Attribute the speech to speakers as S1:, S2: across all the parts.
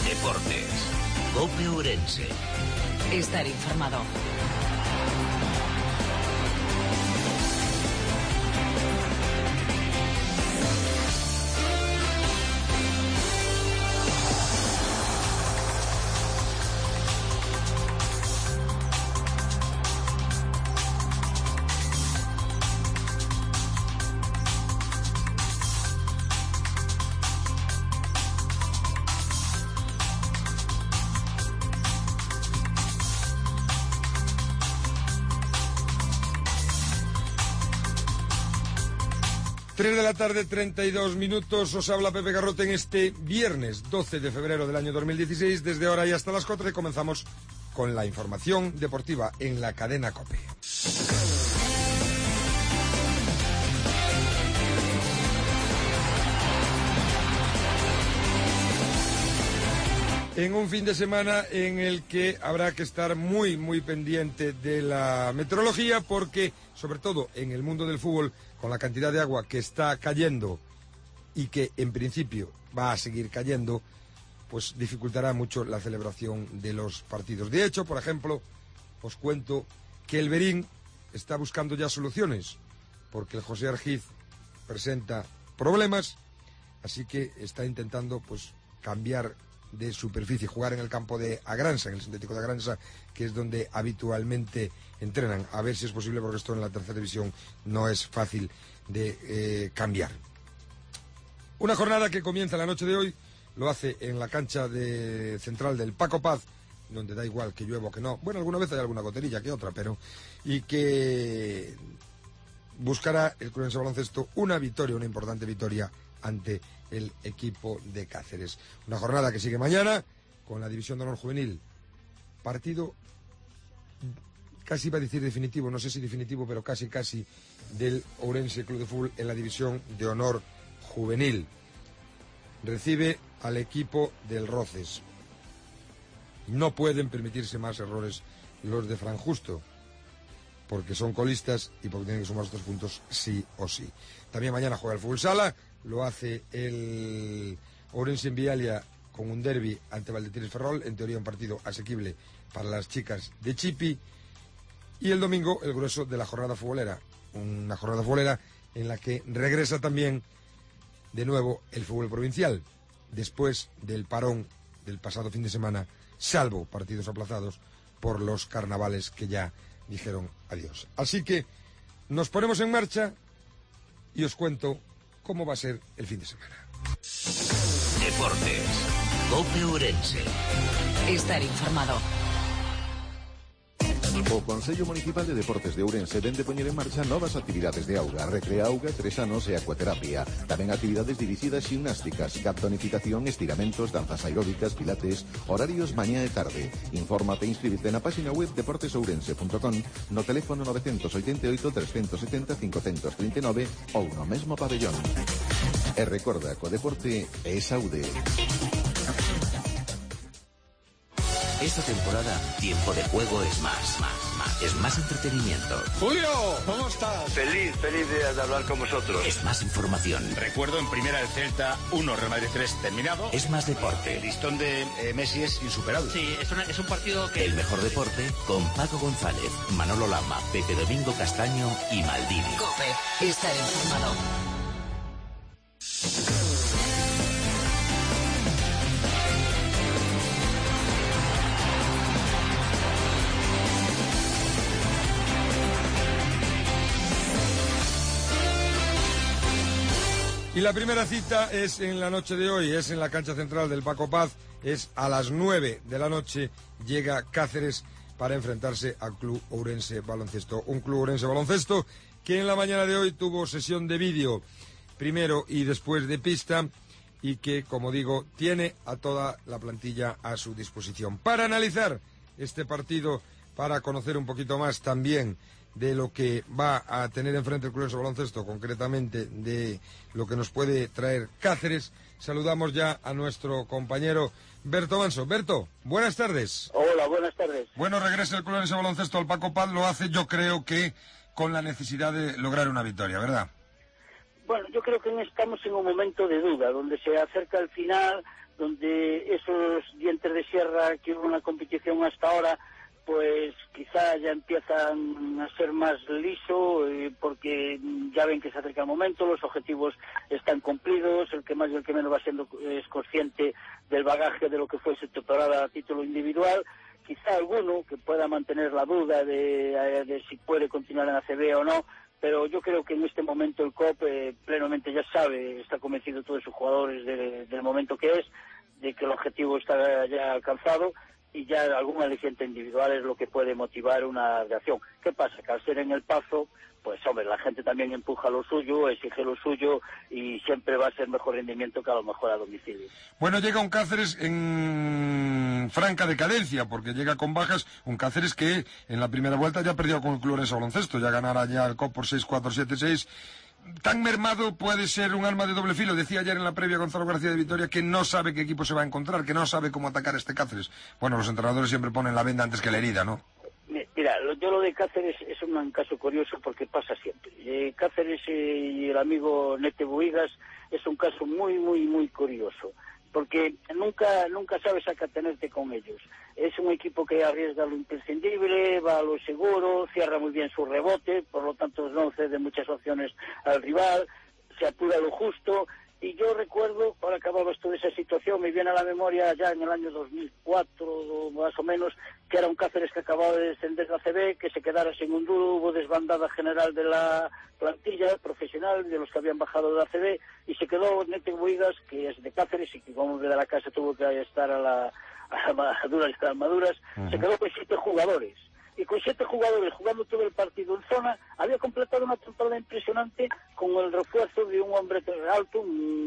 S1: Deportes. COPE Ourense.
S2: Estar informado.
S3: Tres de la tarde, 32 minutos, os habla Pepe Garrote en este viernes 12 de febrero del año 2016. Desde ahora y hasta las 4 comenzamos con la información deportiva en la cadena COPE. En un fin de semana en el que habrá que estar muy pendiente de la meteorología porque, sobre todo en el mundo del fútbol, con la cantidad de agua que está cayendo y que en principio va a seguir cayendo, pues dificultará mucho la celebración de los partidos. De hecho, por ejemplo, os cuento que el Berín está buscando ya soluciones porque el José Argiz presenta problemas, así que está intentando pues cambiar de superficie, jugar en el campo de Agransa, en el sintético de Agransa, que es donde habitualmente entrenan, a ver si es posible, porque esto en la tercera división no es fácil de cambiar. Una jornada que comienza la noche de hoy, lo hace en la cancha central del Paco Paz, donde da igual que llueva o que no, bueno, alguna vez hay alguna goterilla que otra, pero, y que buscará el Club Ourense Baloncesto una importante victoria ante el equipo de Cáceres. Una jornada que sigue mañana con la División de Honor Juvenil. Partido, casi iba a decir definitivo, no sé si definitivo, pero casi, del Ourense Club de Fútbol en la División de Honor Juvenil. Recibe al equipo del Roces. No pueden permitirse más errores los de Fran Justo, porque son colistas y porque tienen que sumar estos puntos sí o sí. También mañana juega el fútbol sala, lo hace el Ourense en Vialia con un derbi ante Valdetires Ferrol, en teoría un partido asequible para las chicas de Chipi. Y el domingo el grueso de la jornada futbolera, una jornada futbolera en la que regresa también de nuevo el fútbol provincial, después del parón del pasado fin de semana, salvo partidos aplazados por los carnavales que ya dijeron adiós. Así que nos ponemos en marcha y os cuento cómo va a ser el fin de semana.
S1: Deportes. COPE Ourense.
S2: Estar informado.
S4: O Consello Municipal de Deportes de Ourense vende poñer en marcha novas actividades de auga, recrea auga, tresanos e acuaterapia. Tamén actividades dirixidas ximnásticas, tonificación, estiramentos, danzas aeróbicas, pilates, horarios mañá e tarde. Infórmate e inscríbete na página web deportesourense.com, no teléfono 988 370 539 ou no mesmo pabellón. E recorda que o deporte é saúde.
S1: Esta temporada, Tiempo de Juego es más. Es más entretenimiento.
S5: Julio, ¿cómo estás?
S6: Feliz de hablar con vosotros.
S1: Es más información.
S5: Recuerdo en primera el Celta 1, Real Madrid 3 terminado.
S1: Es más deporte.
S5: El listón de Messi es insuperable.
S7: Sí, es un partido que...
S1: El mejor deporte con Paco González, Manolo Lama, Pepe Domingo Castaño y Maldini.
S2: COPE. Estar informado.
S3: Y la primera cita es en la noche de hoy, es en la cancha central del Paco Paz, es a las 9 de la noche, llega Cáceres para enfrentarse al Club Ourense Baloncesto. Un Club Ourense Baloncesto que en la mañana de hoy tuvo sesión de vídeo, primero y después de pista, y que, como digo, tiene a toda la plantilla a su disposición. Para analizar este partido, para conocer un poquito más también de lo que va a tener enfrente el Club Ourense Baloncesto, concretamente de lo que nos puede traer Cáceres, saludamos ya a nuestro compañero Berto Manso. Berto, buenas tardes.
S8: Hola, buenas tardes.
S3: Bueno, regresa el Club Ourense Baloncesto al Paco Paz, lo hace yo creo que con la necesidad de lograr una victoria, ¿verdad?
S8: Bueno, yo creo que estamos en un momento de duda, donde se acerca el final, donde
S7: esos dientes de sierra que hubo en la competición hasta ahora, pues quizá ya empiezan a ser más liso, porque ya ven que se acerca el momento, los objetivos están cumplidos, el que más y el que menos va siendo es consciente del bagaje de lo que fue su temporada a título individual. Quizá alguno que pueda mantener la duda de si puede continuar en ACB o no, pero yo creo que en este momento el COP plenamente ya sabe, está convencido todos sus jugadores del momento que es, de que el objetivo está ya alcanzado, y ya algún aliciente individual es lo que puede motivar una reacción. ¿Qué pasa? Que al ser en el Pazo, pues hombre, la gente también empuja lo suyo, exige lo suyo, y siempre va a ser mejor rendimiento que a lo mejor a domicilio.
S3: Bueno, llega un Cáceres en franca decadencia, porque llega con bajas, un Cáceres que en la primera vuelta ya perdió con el Club Orense Baloncesto, ya ganará ya el COP por 6-4, 7-6... Tan mermado puede ser un arma de doble filo. Decía ayer en la previa Gonzalo García de Vitoria que no sabe qué equipo se va a encontrar, que no sabe cómo atacar a este Cáceres. Bueno, los entrenadores siempre ponen la venda antes que la herida, ¿no?
S7: Mira, yo lo de Cáceres es un caso curioso porque pasa siempre. Cáceres y el amigo Nete Buigas es un caso muy, muy, muy curioso, porque nunca sabes a qué atenerte con ellos. Es un equipo que arriesga lo imprescindible, va a lo seguro, cierra muy bien su rebote, por lo tanto no cede muchas opciones al rival, se apura lo justo. Y yo recuerdo, ahora acababas toda esa situación, me viene a la memoria ya en el año 2004, más o menos, que era un Cáceres que acababa de descender de ACB, que se quedara sin un duro, hubo desbandada general de la plantilla profesional, de los que habían bajado de ACB, y se quedó Nete Buigas, que es de Cáceres y que como hombre de la casa tuvo que estar a las maduras, se quedó con 7 jugadores. Y con 7 jugadores jugando todo el partido en zona, había completado una temporada impresionante con el refuerzo de un hombre alto,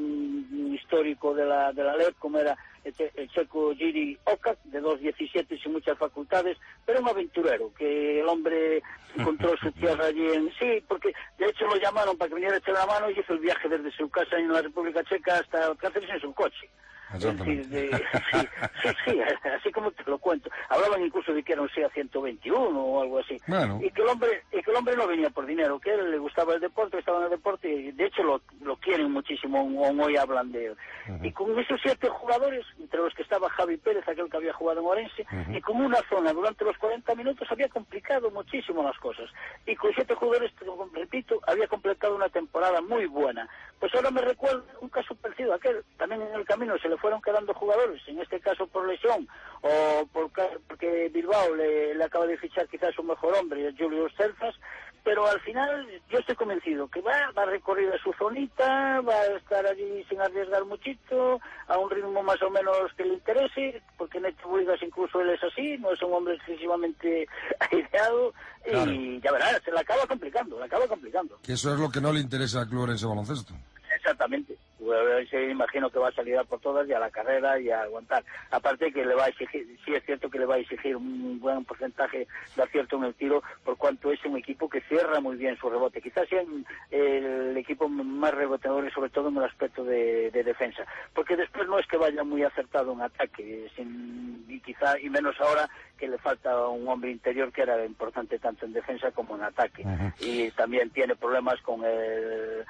S7: un histórico de la LEP, como era el checo Jiri Okak, de 2'17" sin muchas facultades, pero un aventurero, que el hombre encontró su tierra allí sí, porque de hecho lo llamaron para que viniera a echar la mano y hizo el viaje desde su casa en la República Checa hasta Cáceres en su coche. Es decir, sí, así como te lo cuento. Hablaban incluso de que era un SEA 121 o algo así.
S3: Bueno.
S7: Y que el hombre no venía por dinero, que a él le gustaba el deporte, estaba en el deporte, y de hecho lo quieren muchísimo, hoy hablan de él. Y con esos 7 jugadores, entre los que estaba Javi Pérez, aquel que había jugado en Orense, y con una zona durante los 40 minutos había complicado muchísimo las cosas. Y con 7 jugadores, repito, había completado una temporada muy buena. Pues ahora me recuerdo un caso parecido a aquel, también en el camino se le fueron quedando jugadores, en este caso por lesión, o porque Bilbao le acaba de fichar quizás su mejor hombre, Julius Celfas, pero al final yo estoy convencido que va a recorrer a su zonita, va a estar allí sin arriesgar muchito, a un ritmo más o menos que le interese, porque Nete Buigas incluso él es así, no es un hombre excesivamente aireado, claro. Y ya verás, se la acaba complicando.
S3: Que eso es lo que no le interesa al Club Orense Baloncesto.
S7: Exactamente. Se imagino que va a salir a por todas y a la carrera y a aguantar. Aparte que le va a exigir, sí es cierto que le va a exigir un buen porcentaje de acierto en el tiro, por cuanto es un equipo que cierra muy bien su rebote. Quizás sea el equipo más reboteador, sobre todo en el aspecto de defensa. Porque después no es que vaya muy acertado en ataque, y menos ahora que le falta un hombre interior que era importante tanto en defensa como en ataque. Y también tiene problemas con el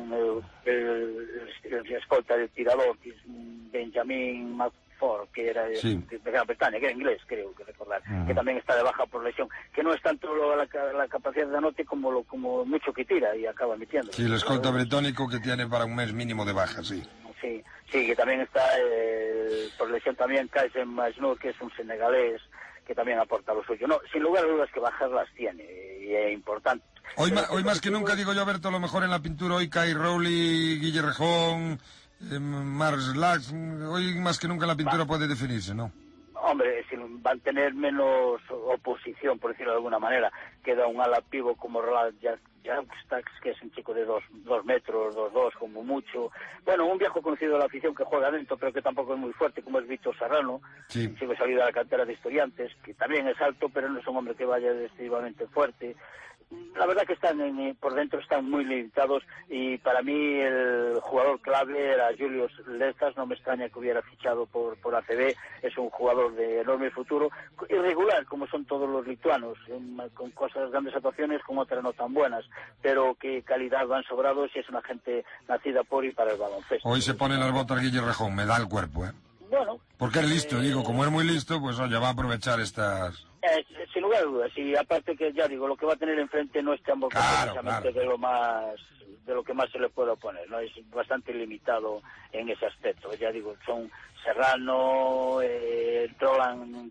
S7: escolta del tirador, que es Benjamin McFord, que era de Gran Bretaña, que era inglés, creo que recordar, que también está de baja por lesión, que no es tanto la capacidad de anote como mucho que tira y acaba metiendo.
S3: Sí, el escolta británico que tiene para un mes mínimo de baja, sí.
S7: Sí, que también está por lesión también Kaisen Majnour, que es un senegalés, que también aporta lo suyo. No, sin lugar a dudas que bajas las tiene, y es importante.
S3: Hoy más que nunca, digo yo, Berto, a lo mejor en la pintura, hoy Kai Rowley, Guille Rejón, Mars Lax, hoy más que nunca en la pintura puede definirse, ¿no?
S7: Hombre, van a tener menos oposición, por decirlo de alguna manera. Queda un ala pivo como Roland Jackstax, que es un chico de 2 metros, 2'2", como mucho. Bueno, un viejo conocido de la afición que juega dentro, pero que tampoco es muy fuerte, como es Víctor Serrano, un chico salido de la cantera de Estudiantes, que también es alto, pero no es un hombre que vaya decisivamente fuerte. La verdad que por dentro están muy limitados, y para mí el jugador clave era Julius Lezas. No me extraña que hubiera fichado por ACB, es un jugador de enorme futuro, irregular como son todos los lituanos, con grandes actuaciones, con otras no tan buenas, pero que calidad van sobrados, y es una gente nacida por y para el baloncesto.
S3: Hoy se pone las botas Guille Rejón, me da el cuerpo,
S7: bueno...
S3: Porque es listo, digo, como es muy listo, pues oye, va a aprovechar estas...
S7: sin lugar a dudas, y aparte que ya digo, lo que va a tener enfrente no es tampoco precisamente de lo que más se le puede oponer, ¿no? Es bastante limitado en ese aspecto. Ya digo, son Serrano, Roland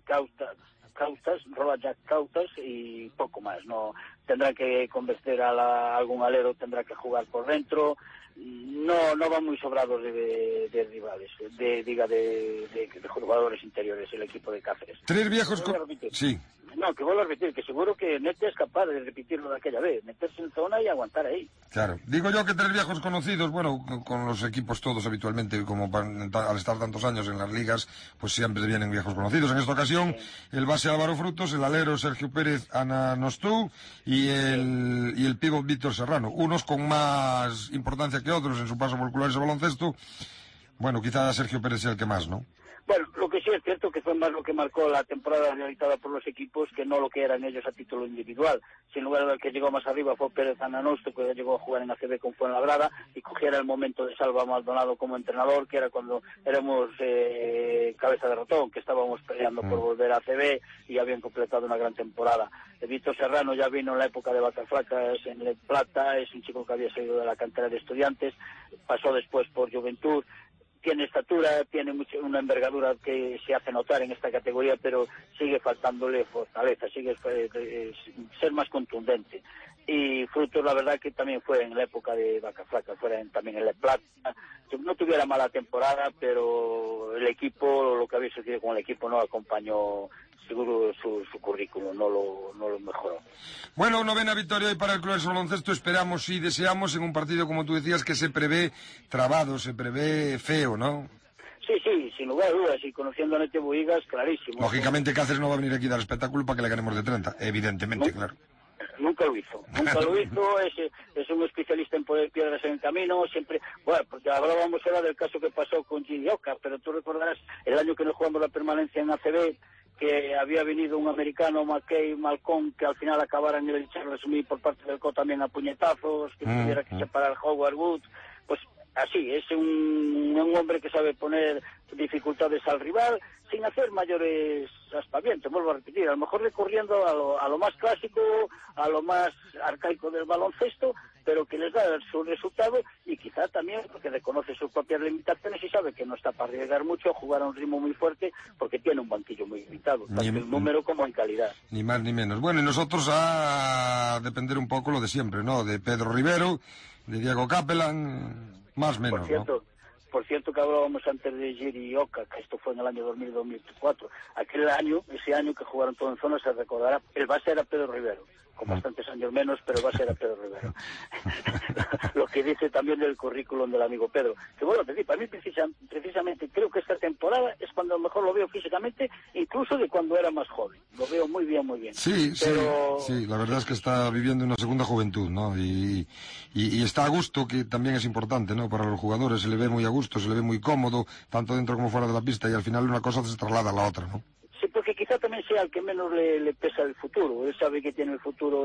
S7: Jack Cautas y poco más. No tendrá que convencer a algún alero, tendrá que jugar por dentro. No van muy sobrados de rivales, de jugadores interiores el equipo de Cáceres.
S3: Tres viejos... Sí.
S7: No, que vuelvo a repetir, que seguro que Nete es capaz de repetirlo de aquella vez, meterse en zona y aguantar ahí.
S3: Claro. Digo yo que tres viejos conocidos, bueno, con los equipos todos habitualmente, como al estar tantos años en las ligas, pues siempre vienen viejos conocidos. En esta ocasión, el base Álvaro Frutos, el alero Sergio Pérez Ananostú y el pívot Víctor Serrano. Unos con más importancia que otros en su paso por Clubes de Baloncesto. Bueno, quizá Sergio Pérez sea el que más, ¿no?
S7: Bueno, lo que sí es cierto que fue más lo que marcó la temporada realizada por los equipos que no lo que eran ellos a título individual. Sin lugar a dudas, el que llegó más arriba fue Pérez Ananosto, que llegó a jugar en ACB con Fuenlabrada y cogiera el momento de Salva Maldonado como entrenador, que era cuando éramos cabeza de ratón, que estábamos peleando por volver a ACB y habían completado una gran temporada. Víctor Serrano ya vino en la época de Vacas Flacas en El Plata, es un chico que había salido de la cantera de Estudiantes, pasó después por Juventud. Tiene estatura, tiene una envergadura que se hace notar en esta categoría, pero sigue faltándole fortaleza, sigue ser más contundente. Y Frutos, la verdad que también fue en la época de Vaca Flaca, también en La Plata. No tuviera mala temporada, pero el equipo, lo que había sucedido con el equipo no acompañó seguro su currículum, no lo mejoró.
S3: Bueno, novena victoria hoy para el Club de Baloncesto. Esperamos y deseamos en un partido, como tú decías, que se prevé trabado, se prevé feo, ¿no?
S7: Sí, sin lugar a dudas, y conociendo a Nete Buigas, clarísimo.
S3: Lógicamente Cáceres no va a venir aquí a dar espectáculo para que le ganemos de 30, evidentemente, claro.
S7: Nunca lo hizo, es un especialista en poner piedras en el camino, siempre, bueno, porque hablábamos ahora del caso que pasó con Gigi Oka, pero tú recordarás el año que nos jugamos la permanencia en ACB, que había venido un americano, McKay Malcolm, que al final acabara en el Charles Smith por parte del CO también a puñetazos, que tuviera que separar Howard Woods, pues así, es un hombre que sabe poner dificultades al rival sin hacer mayores aspavientos, vuelvo a repetir, a lo mejor recurriendo a lo más clásico, a lo más arcaico del baloncesto, pero que les da su resultado y quizá también porque reconoce sus propias limitaciones y sabe que no está para arriesgar mucho, jugar a un ritmo muy fuerte porque tiene un banquillo muy limitado, tanto en número como en calidad.
S3: Ni más ni menos. Bueno, y nosotros a depender un poco lo de siempre, ¿no? De Pedro Rivero, de Diego Capelán, más o menos,
S7: Por cierto que hablábamos antes de Giri Oka, que esto fue en el año 2000-2004. Ese año que jugaron todo en zona, se recordará, el base era Pedro Rivero, con bastantes años menos, pero el base era Pedro Rivero. Lo que dice también del currículum del amigo Pedro. Que bueno, para mí precisamente creo que esta temporada es cuando mejor lo veo físicamente, incluso de cuando era más joven. Lo veo muy bien, muy bien.
S3: Sí, la verdad es que está viviendo una segunda juventud, ¿no? Y está a gusto, que también es importante, ¿no? Para los jugadores se le ve muy a gusto, se le ve muy cómodo, tanto dentro como fuera de la pista, y al final una cosa se traslada a la otra, ¿no?
S7: Sí, porque quizá también sea el que menos le pesa el futuro. Él sabe que tiene el futuro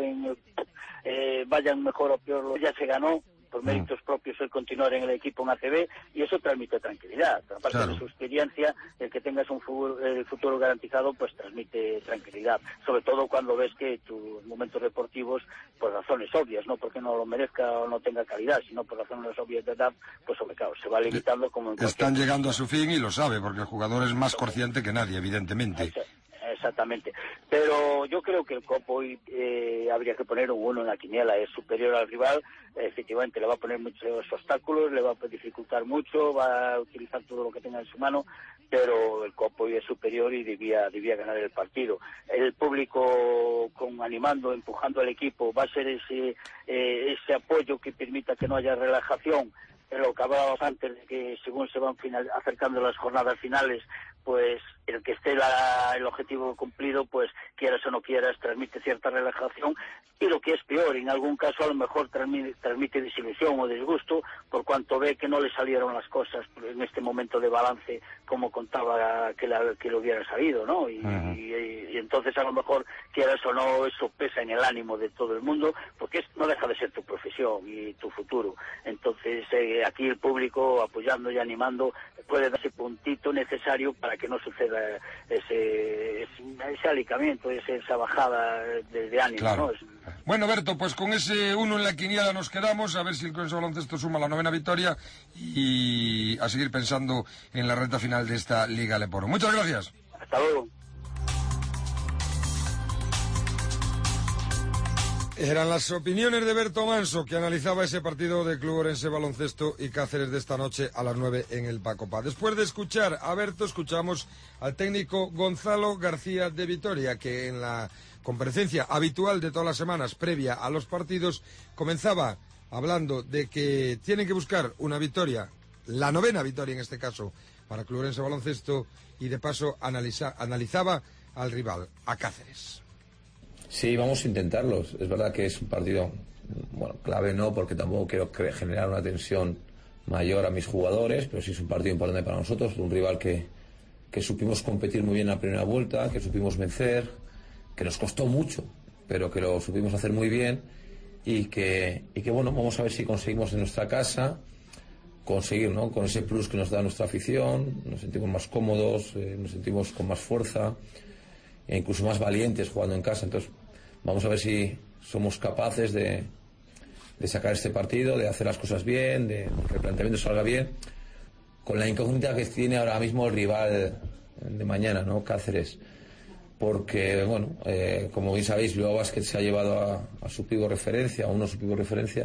S7: vayan mejor o peor, ya se ganó por méritos propios el continuar en el equipo en ACB y eso transmite tranquilidad. Aparte de su experiencia, el que tengas el futuro garantizado pues transmite tranquilidad, sobre todo cuando ves que tus momentos deportivos, por razones obvias, no porque no lo merezca o no tenga calidad, sino por razones obvias de edad, pues hombre, claro, se va limitando como en
S3: están llegando a su fin y lo sabe, porque el jugador es más consciente que nadie, evidentemente.
S7: Exactamente, pero yo creo que el Copo hoy habría que poner un 1 en la quiniela, es superior al rival, efectivamente le va a poner muchos obstáculos, le va a dificultar mucho, va a utilizar todo lo que tenga en su mano, pero el Copo hoy es superior y debía ganar el partido. El público animando, empujando al equipo, va a ser ese apoyo que permita que no haya relajación. Lo que hablábamos antes de que según se van acercando las jornadas finales, pues el que esté el objetivo cumplido, pues quieras o no quieras, transmite cierta relajación, y lo que es peor, en algún caso a lo mejor transmite desilusión o disgusto por cuanto ve que no le salieron las cosas en este momento de balance como contaba que le hubiera salido, ¿no? Y entonces a lo mejor, quieras o no, eso pesa en el ánimo de todo el mundo, porque no deja de ser tu profesión y tu futuro. Entonces aquí el público apoyando y animando puede dar ese puntito necesario para que no suceda ese alicamiento, esa bajada de ánimo,
S3: claro,
S7: ¿no?
S3: Bueno, Berto, pues con ese 1 en la quiniela nos quedamos, a ver si el Club Baloncesto suma la 9ª victoria y a seguir pensando en la recta final de esta Liga Leporo. Muchas gracias.
S7: Hasta luego.
S3: Eran las opiniones de Berto Manso, que analizaba ese partido de Club Ourense Baloncesto y Cáceres de esta noche a las 9 en el Pacopa. Después de escuchar a Berto, escuchamos al técnico Gonzalo García de Vitoria, que en la comparecencia habitual de todas las semanas previa a los partidos comenzaba hablando de que tienen que buscar una victoria, la 9ª victoria en este caso, para Club Ourense Baloncesto, y de paso analizaba al rival, a Cáceres.
S8: Sí, vamos a intentarlo. Es verdad que es un partido, bueno, clave no, porque tampoco quiero generar una tensión mayor a mis jugadores, pero sí es un partido importante para nosotros, un rival que supimos competir muy bien en la primera vuelta, que supimos vencer, que nos costó mucho, pero que lo supimos hacer muy bien y que bueno, vamos a ver si conseguimos en nuestra casa conseguir, ¿no?, con ese plus que nos da nuestra afición, nos sentimos más cómodos, nos sentimos con más fuerza e incluso más valientes jugando en casa. Entonces vamos a ver si somos capaces de sacar este partido, de hacer las cosas bien, de que el planteamiento salga bien, con la incógnita que tiene ahora mismo el rival de mañana, ¿no?, Cáceres, porque, bueno, como bien sabéis, Bilbao Basket se ha llevado a su pivo referencia, a uno su pivo referencia,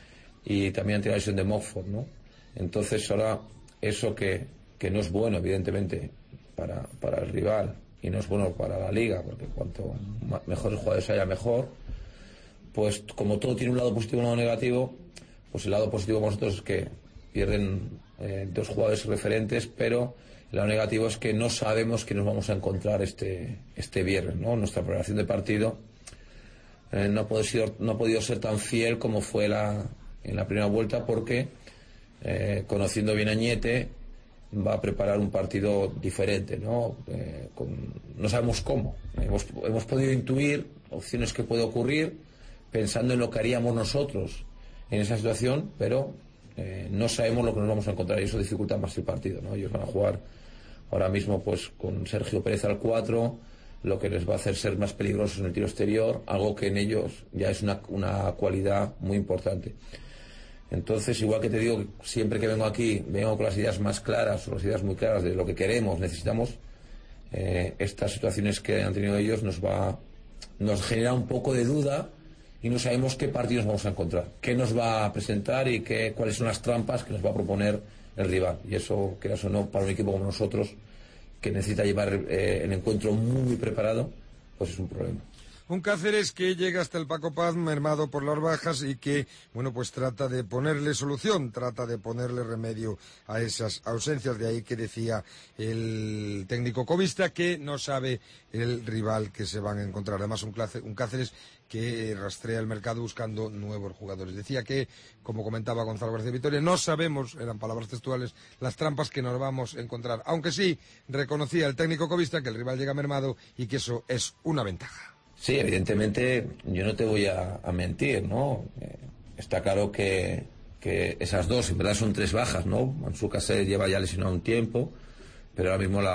S8: y también tiene la lesión de Mockford, ¿no? Entonces ahora eso que no es bueno, evidentemente, para el rival, y no es bueno para la liga, porque cuanto mejores jugadores haya, mejor, pues como todo tiene un lado positivo y un lado negativo, pues el lado positivo para nosotros es que pierden 2 jugadores referentes, pero el lado negativo es que no sabemos qué nos vamos a encontrar este viernes, ¿no? Nuestra preparación de partido no ha podido ser tan fiel como fue en la primera vuelta, porque conociendo bien a Ñete, va a preparar un partido diferente, ¿no? No sabemos cómo. Hemos podido intuir opciones que puede ocurrir pensando en lo que haríamos nosotros en esa situación, pero no sabemos lo que nos vamos a encontrar y eso dificulta más el partido, ¿no? Ellos van a jugar ahora mismo pues con Sergio Pérez al 4, lo que les va a hacer ser más peligrosos en el tiro exterior, algo que en ellos ya es una cualidad muy importante. Entonces, igual que te digo, siempre que vengo aquí, vengo con las ideas más claras, o las ideas muy claras de lo que queremos, necesitamos, estas situaciones que han tenido ellos nos genera un poco de duda y no sabemos qué partidos vamos a encontrar, qué nos va a presentar y cuáles son las trampas que nos va a proponer el rival. Y eso, quieras o no, para un equipo como nosotros, que necesita llevar el encuentro muy preparado, pues es un problema.
S3: Un Cáceres que llega hasta el Paco Paz mermado por las bajas y que, bueno, pues trata de ponerle solución, trata de ponerle remedio a esas ausencias. De ahí que decía el técnico covista que no sabe el rival que se van a encontrar. Además, un Cáceres que rastrea el mercado buscando nuevos jugadores. Decía que, como comentaba Gonzalo García Vitoria, no sabemos, eran palabras textuales, las trampas que nos vamos a encontrar. Aunque sí reconocía el técnico covista que el rival llega mermado y que eso es una ventaja.
S8: Sí, evidentemente, yo no te voy a mentir, ¿no? Está claro que esas dos, en verdad son 3 bajas, ¿no? Mansu Cáceres lleva ya lesionado un tiempo, pero ahora mismo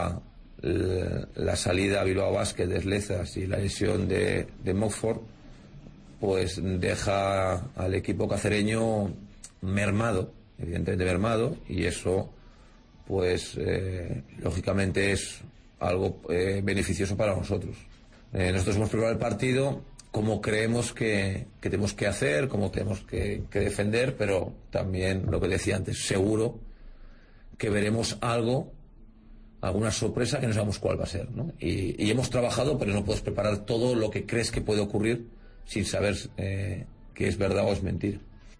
S8: la salida a Bilbao Basket de Slezas y la lesión de Mockford, pues deja al equipo cacereño mermado, evidentemente mermado, y eso, pues, lógicamente es algo beneficioso para nosotros. Nosotros hemos preparado el partido como creemos que tenemos que hacer, como tenemos que defender, pero también, lo que decía antes, seguro que veremos alguna sorpresa que no sabemos cuál va a ser, ¿no? Y hemos trabajado, pero no puedes preparar todo lo que crees que puede ocurrir sin saber que es verdad o es mentira.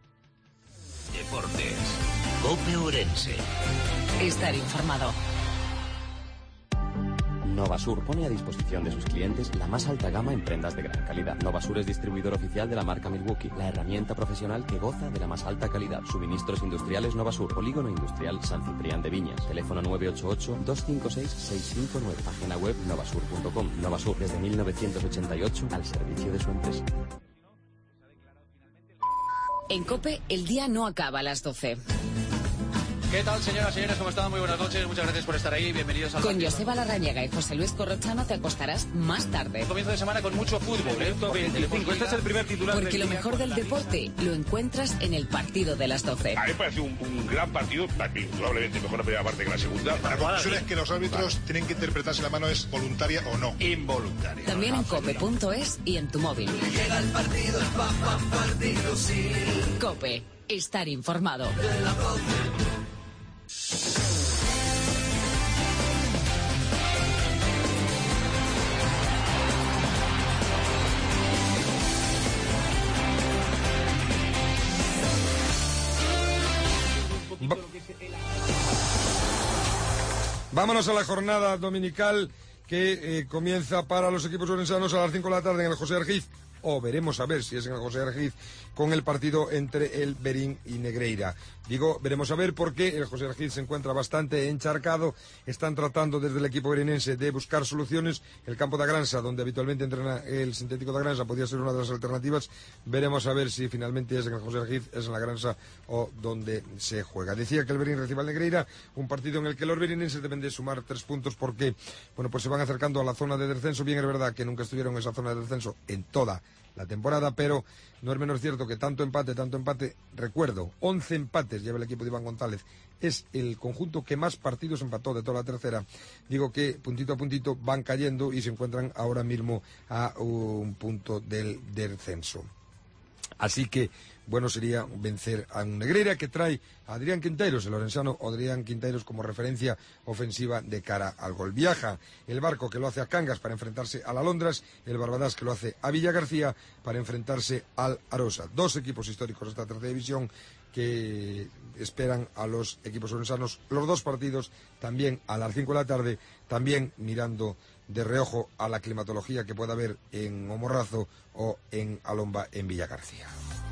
S1: Deportes. COPE Ourense.
S2: Estar informado.
S9: Novasur pone a disposición de sus clientes la más alta gama en prendas de gran calidad. Novasur es distribuidor oficial de la marca Milwaukee, la herramienta profesional que goza de la más alta calidad. Suministros industriales Novasur, Polígono Industrial San Ciprián de Viñas. Teléfono 988-256-659. Página web novasur.com. Novasur, desde 1988 al servicio de su empresa.
S2: En COPE, el día no acaba a las 12.
S10: ¿Qué tal, señoras y señores? ¿Cómo están? Muy buenas noches. Muchas gracias por estar ahí. Bienvenidos al...
S2: Con Joseba Larrañaga y José Luis Corrochano te acostarás más tarde.
S10: Comienzo de semana con mucho fútbol.
S11: 25. Este es el primer titular.
S2: Porque lo mejor del deporte lo encuentras en el partido de las 12.
S12: A mí me parece un gran partido, probablemente mejor la primera parte que la segunda.
S13: La conclusión es que los árbitros tienen que interpretar si la mano es voluntaria o no.
S12: Involuntaria.
S2: También en cope.es y en tu móvil.
S14: Llega el partido, partido, sí.
S2: COPE. Estar informado.
S3: Vámonos a la jornada dominical que comienza para los equipos orensanos a las 5 de la tarde en el José Argiz, o veremos a ver si es en el José Argiz, con el partido entre el Berín y Negreira. Digo, veremos a ver porque el José Argiz se encuentra bastante encharcado. Están tratando desde el equipo berinense de buscar soluciones. El campo de Agranza, donde habitualmente entrena el sintético de Agranza, podría ser una de las alternativas. Veremos a ver si finalmente es en el José Argiz, es en la Agranza o donde se juega. Decía que el Berín recibe al Negreira, un partido en el que los berinenses deben de sumar 3 puntos porque, bueno, pues se van acercando a la zona de descenso. Bien, es verdad que nunca estuvieron en esa zona de descenso en toda la temporada, pero no es menos cierto que tanto empate, recuerdo, 11 empates lleva el equipo de Iván González, es el conjunto que más partidos empató de toda la tercera. Digo que puntito a puntito van cayendo y se encuentran ahora mismo a un punto del descenso. Así que bueno sería vencer a un Negreira que trae a Adrián Quinteiros, el orensano Adrián Quinteiros, como referencia ofensiva de cara al gol. Viaja el Barco, que lo hace a Cangas para enfrentarse al Alondras, el Barbadas, que lo hace a Villagarcía para enfrentarse al Arosa. 2 equipos históricos de esta tercera división que esperan a los equipos orensanos los 2 partidos, también a las 5 de la tarde, también mirando de reojo a la climatología que pueda haber en Omorrazo o en Alomba, en Villagarcía.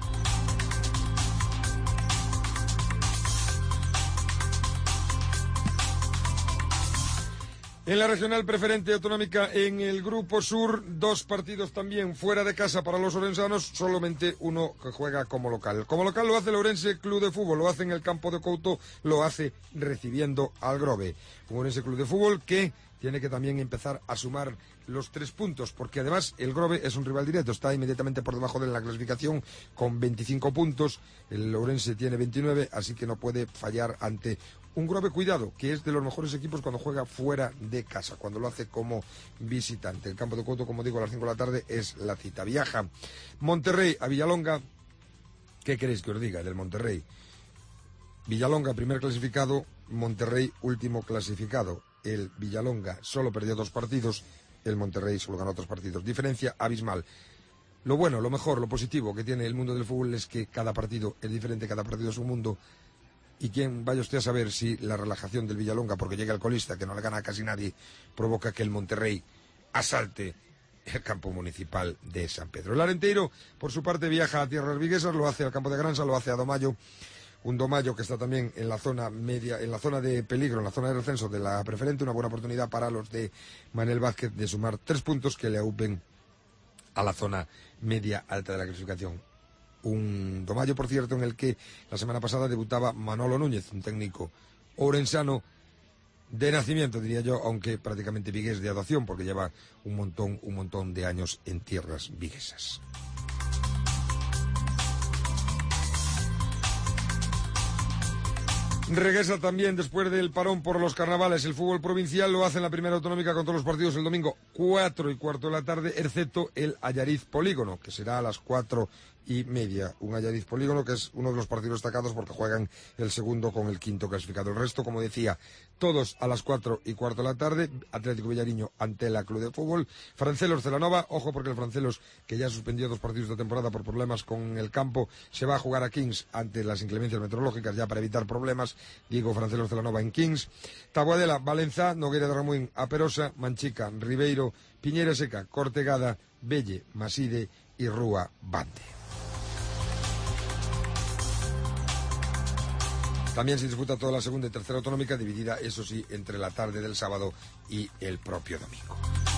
S3: En la regional preferente autonómica, en el Grupo Sur, 2 partidos también fuera de casa para los orensanos, solamente uno que juega como local. Como local lo hace el Ourense Club de Fútbol, lo hace en el campo de Couto, lo hace recibiendo al Grove. Un Ourense Club de Fútbol que tiene que también empezar a sumar los 3 puntos, porque además el Grove es un rival directo, está inmediatamente por debajo de la clasificación con 25 puntos, el Ourense tiene 29, así que no puede fallar ante un Grove, cuidado, que es de los mejores equipos cuando juega fuera de casa, cuando lo hace como visitante. El campo de Couto, como digo, a las 5 de la tarde es la cita. Viaja Monterrey a Villalonga. ¿Qué queréis que os diga del Monterrey? Villalonga, primer clasificado, Monterrey, último clasificado. El Villalonga solo perdió 2 partidos, el Monterrey solo ganó 3 partidos. Diferencia abismal. Lo bueno, lo mejor, lo positivo que tiene el mundo del fútbol es que cada partido es diferente, cada partido es un mundo. Y quién vaya usted a saber si la relajación del Villalonga, porque llega el colista, que no le gana a casi nadie, provoca que el Monterrey asalte el campo municipal de San Pedro. El Arenteiro, por su parte, viaja a tierras viguesas, lo hace al campo de Granza, lo hace a Domayo. Un Domayo que está también en la zona media, en la zona de peligro, en la zona de descenso de la preferente. Una buena oportunidad para los de Manel Vázquez de sumar 3 puntos que le aupen a la zona media alta de la clasificación. Un Domayo, por cierto, en el que la semana pasada debutaba Manolo Núñez, un técnico orensano de nacimiento, diría yo, aunque prácticamente vigués de adopción, porque lleva un montón de años en tierras viguesas. Regresa también después del parón por los carnavales el fútbol provincial, lo hace en la primera autonómica con todos los partidos el domingo 4:15 de la tarde, excepto el Allariz Polígono, que será a las 4 1:30. Un Allariz Polígono, que es uno de los partidos destacados porque juegan el segundo con el quinto clasificado. El resto, como decía, todos a las 4:15 de la tarde. Atlético Villariño ante la Club de Fútbol. Francelos Celanova, ojo porque el Francelos, que ya suspendió 2 partidos de temporada por problemas con el campo, se va a jugar a Kings ante las inclemencias meteorológicas, ya para evitar problemas. Digo, Francelos Celanova en Kings. Taboadela, Valenza, Nogueira de Ramuín, Aperosa, Manchica, Ribeiro, Piñera Seca, Cortegada, Belle, Maside y Rúa Bande. También se disputa toda la segunda y tercera autonómica, dividida, eso sí, entre la tarde del sábado y el propio domingo.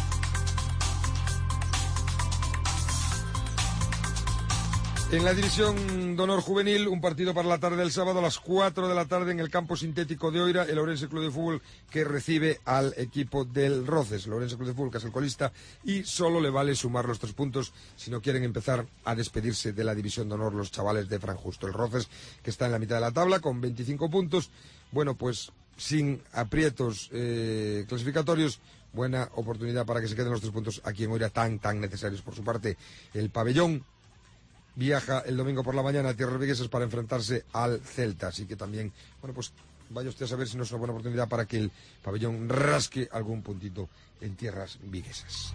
S3: En la división de honor juvenil, un partido para la tarde del sábado a las 4 de la tarde en el campo sintético de Oira, el Ourense Club de Fútbol que recibe al equipo del Roces. El Ourense Club de Fútbol, que es el colista, y solo le vale sumar los 3 puntos si no quieren empezar a despedirse de la división de honor los chavales de Franjusto. El Roces, que está en la mitad de la tabla con 25 puntos, bueno, pues sin aprietos clasificatorios, buena oportunidad para que se queden los 3 puntos aquí en Oira tan necesarios. Por su parte, el Pabellón viaja el domingo por la mañana a Tierras Viguesas para enfrentarse al Celta, así que también, bueno, pues vaya usted a saber si no es una buena oportunidad para que el Pabellón rasque algún puntito en Tierras Viguesas.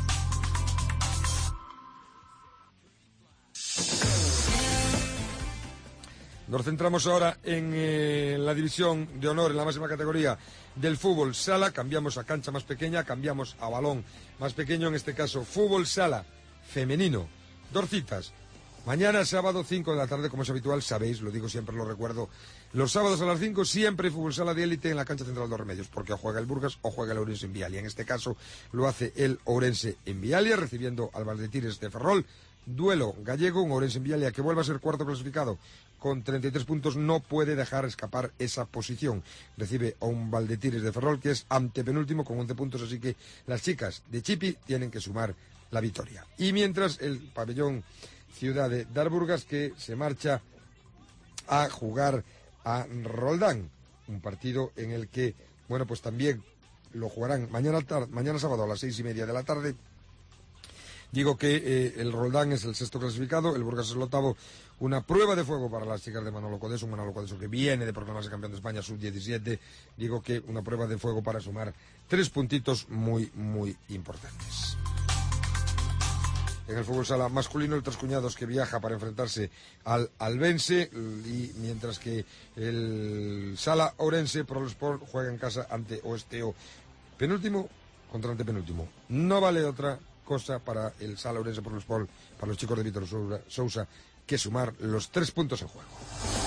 S3: Nos centramos ahora en la división de honor, en la máxima categoría del fútbol sala. Cambiamos a cancha más pequeña, cambiamos a balón más pequeño, en este caso fútbol sala femenino. 2 citas. Mañana, sábado, 5 de la tarde, como es habitual, sabéis, lo digo siempre, lo recuerdo. Los sábados a las 5 siempre hay fútbol sala de élite en la cancha central de Dos Remedios, porque o juega el Burgas o juega el Ourense en Vialia. En este caso lo hace el Ourense en Vialia, recibiendo al Valdetires de Ferrol. Duelo gallego, un Ourense en Vialia que vuelva a ser cuarto clasificado con 33 puntos, no puede dejar escapar esa posición. Recibe a un Valdetires de Ferrol que es antepenúltimo con 11 puntos, así que las chicas de Chipi tienen que sumar la victoria. Y mientras el Pabellón Ciudad de Darburgas, que se marcha a jugar a Roldán, un partido en el que, bueno, pues también lo jugarán mañana sábado a las 6:30 de la tarde. Digo que el Roldán es el 6º clasificado, el Burgas es el 8º. Una prueba de fuego para las chicas de Manolo Codeso, un Manolo Codeso que viene de proclamarse campeón de España sub-17. Digo que una prueba de fuego para sumar 3 puntitos muy importantes. En el fútbol sala masculino, el Tres Cuñados que viaja para enfrentarse al Albense, y mientras que el sala Ourense Pro Sport juega en casa ante Oesteo. Penúltimo contra antepenúltimo. No vale otra cosa para el sala Ourense Pro Sport, para los chicos de Víctor Sousa, que sumar los 3 puntos en juego.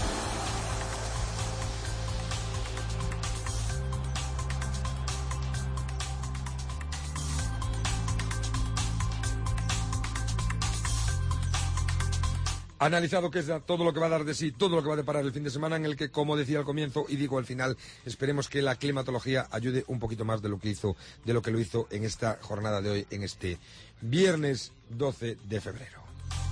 S3: Analizado que es todo lo que va a dar de sí, todo lo que va a deparar el fin de semana, en el que, como decía al comienzo y digo al final, esperemos que la climatología ayude un poquito más de lo que lo hizo en esta jornada de hoy, en este viernes 12 de febrero.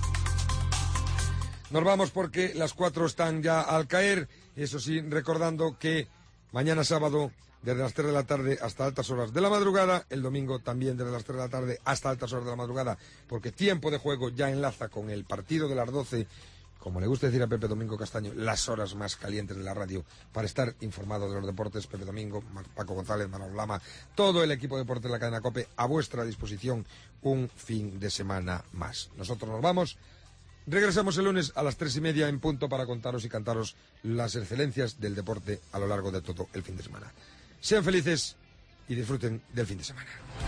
S3: Nos vamos porque las 4 están ya al caer, eso sí, recordando que mañana sábado, desde las 3 de la tarde hasta altas horas de la madrugada, el domingo también desde las 3 de la tarde hasta altas horas de la madrugada, porque tiempo de juego ya enlaza con el partido de las 12, como le gusta decir a Pepe Domingo Castaño, las horas más calientes de la radio, para estar informado de los deportes. Pepe Domingo, Paco González, Manolo Lama, todo el equipo de deportes de la cadena COPE a vuestra disposición un fin de semana más. Nosotros nos vamos. Regresamos el lunes a las 3:30 en punto para contaros y cantaros las excelencias del deporte a lo largo de todo el fin de semana. Sean felices y disfruten del fin de semana.